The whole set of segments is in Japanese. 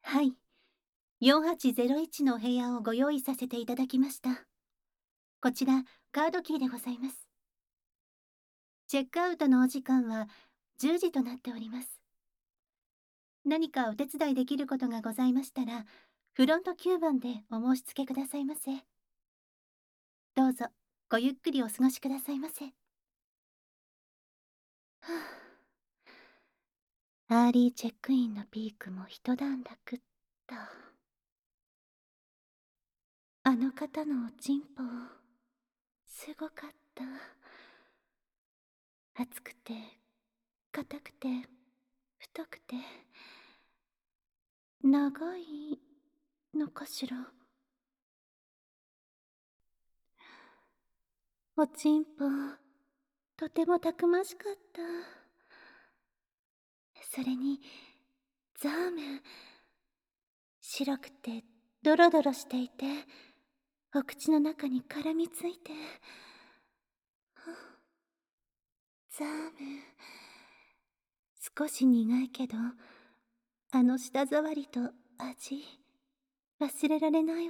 はい。4801のお部屋をご用意させていただきました。こちら、カードキーでございます。チェックアウトのお時間は10時となっております。何かお手伝いできることがございましたら、フロント9番でお申し付けくださいませ。どうぞ、ごゆっくりお過ごしくださいませ。はあ、アーリーチェックインのピークも一段落っと。あの方のおちんぽ、すごかった。厚くて、硬くて、太くて、長いのかしら。おちんぽ、とてもたくましかった。それに、ザーメン、白くてドロドロしていて、お口の中に絡みついて。ザーメン、少し苦いけど、あの舌触りと味、忘れられないわ。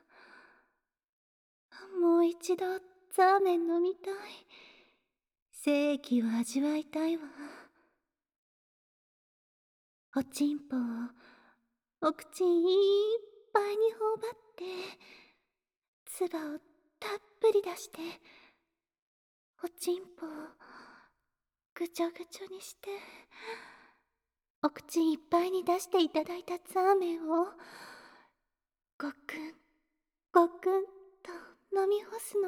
もう一度ザーメン飲みたい。精液を味わいたいわ。おちんぽをお口いっぱいに頬張って、唾をたっぷり出して、おちんぽをぐちょぐちょにして、お口いっぱいに出していただいたザーメンをごくんごくんと飲み干すの。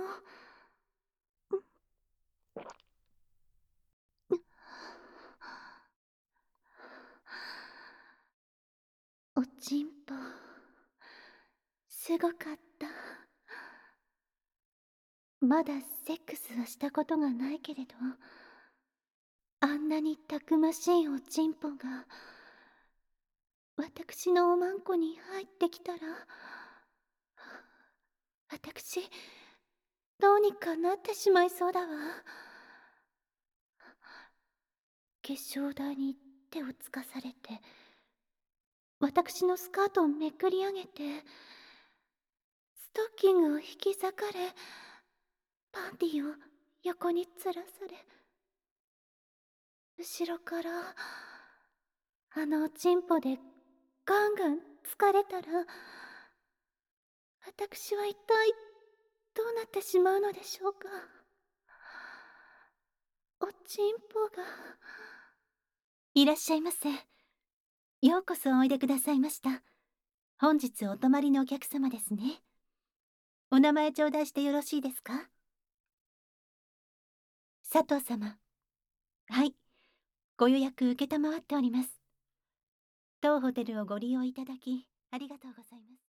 おちんぽ、すごかった。まだセックスはしたことがないけれど、あんなにたくましいおちんぽが私のおまんこに入ってきたら、私どうにかなってしまいそうだわ。化粧台に手をつかされて、私のスカートをめくり上げて、ストッキングを引き裂かれ、パンティを横につらされ、後ろからあのおちんぽでガンガン疲れたら、私は一体どうなってしまうのでしょうか。おちんぽが。いらっしゃいませ。ようこそおいでくださいました。本日お泊まりのお客様ですね。お名前頂戴してよろしいですか？佐藤様。はい。ご予約承っております。当ホテルをご利用いただき、ありがとうございます。